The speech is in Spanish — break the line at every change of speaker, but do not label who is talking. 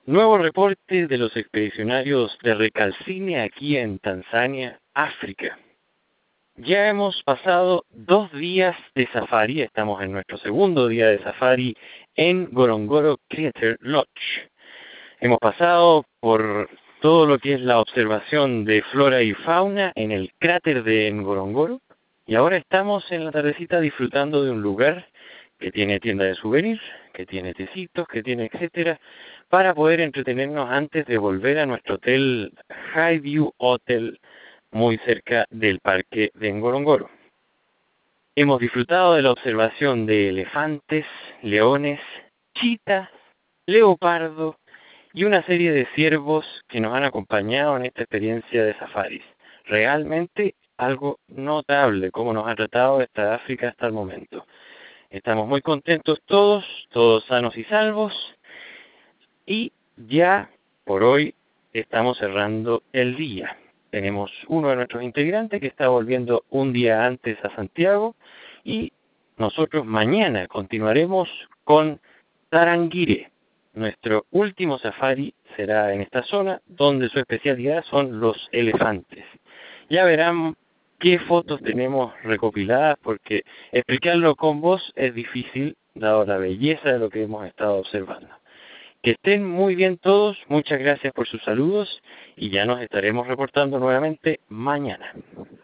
Nuevo reporte de los expedicionarios de Recalcine aquí en Tanzania, África. Ya hemos pasado 2 días de safari, estamos en nuestro segundo día de safari en Ngorongoro Crater Lodge. Hemos pasado por todo lo que es la observación de flora y fauna en el cráter de Ngorongoro y ahora estamos en la tardecita disfrutando de un lugar que tiene tienda de souvenirs, que tiene tecitos, que tiene etcétera, para poder entretenernos antes de volver a nuestro hotel Highview Hotel muy cerca del parque de Ngorongoro. Hemos disfrutado de la observación de elefantes, leones, chitas, leopardo y una serie de ciervos que nos han acompañado en esta experiencia de safaris. Realmente algo notable cómo nos ha tratado esta África hasta el momento. Estamos muy contentos todos sanos y salvos, y ya por hoy estamos cerrando el día. Tenemos uno de nuestros integrantes que está volviendo un día antes a Santiago y nosotros mañana continuaremos con Tarangire. Nuestro último safari será en esta zona donde su especialidad son los elefantes. Ya verán qué fotos tenemos recopiladas porque explicarlo con voz es difícil dado la belleza de lo que hemos estado observando. Que estén muy bien todos, muchas gracias por sus saludos y ya nos estaremos reportando nuevamente mañana.